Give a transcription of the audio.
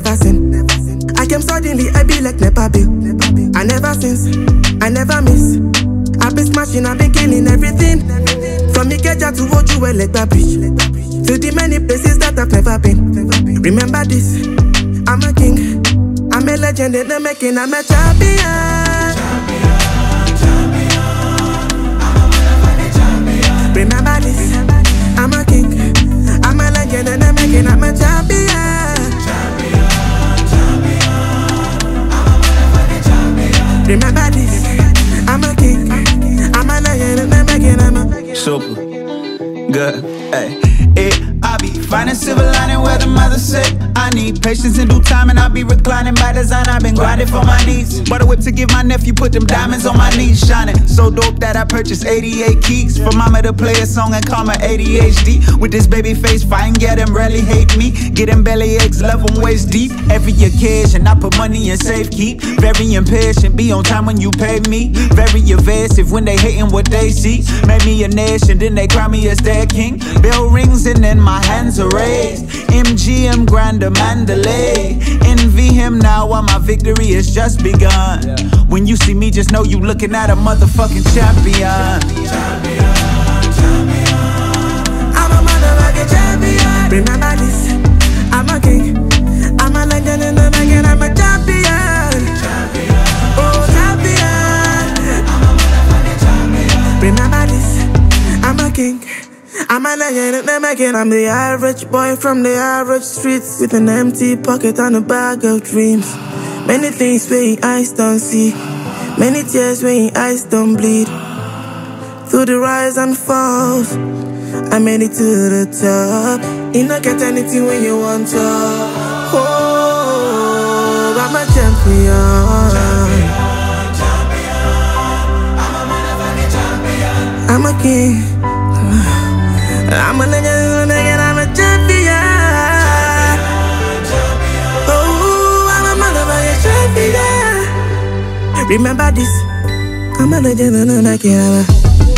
never sin. I came suddenly, I be like Nepa Bill. I never since, I never miss. I been smashing, I been killing everything. From Ikeja to Ojuwe, like that bridge. To the many places that I've never been. Remember this, I'm a king. I'm a legend in the making, I'm a champion. Remember this, I'm a king. I'm a legend in the making, I'm a champion. Remember this, I'm a king. I'm a legend in the making, I'm a super good, hey. I be finding silver lining where the mother say I need patience in due time, and I be reclining by design. I've been grinding for my needs. Bought a whip to give my nephew, put them diamonds on my knees, shining so dope that I purchased 88 keys for mama to play a song and call my ADHD. With this baby face, fine, yeah, them rarely hate me. Get them belly aches, love them waist deep. Every occasion, I put money in safe keep. Very impatient, be on time when you pay me. Very evasive when they hating what they see. Made me a nation, then they crown me as their king. Bell rings and then my hands are raised. MGM Grander Mandalay. Envy him now while my victory has just begun. When you see me, just know you looking at a motherfucking champion. I'm a motherfucking champion. Remember this, I'm a king. I'm a legend in the making, I'm a champion. Oh, champion. Remember this, I'm a king. I'm a legend in the making, I'm the average boy from the average streets, with an empty pocket and a bag of dreams. Many things where your eyes don't see, many tears where your eyes don't bleed. Through the rise and falls, I made it to the top. You don't get anything when you want to. Oh, I'm a champion. I'm a king. I'm a legend and I'm a champion. Oh, I'm a motherfucking champion. Remember this, I'm a legend and I'm a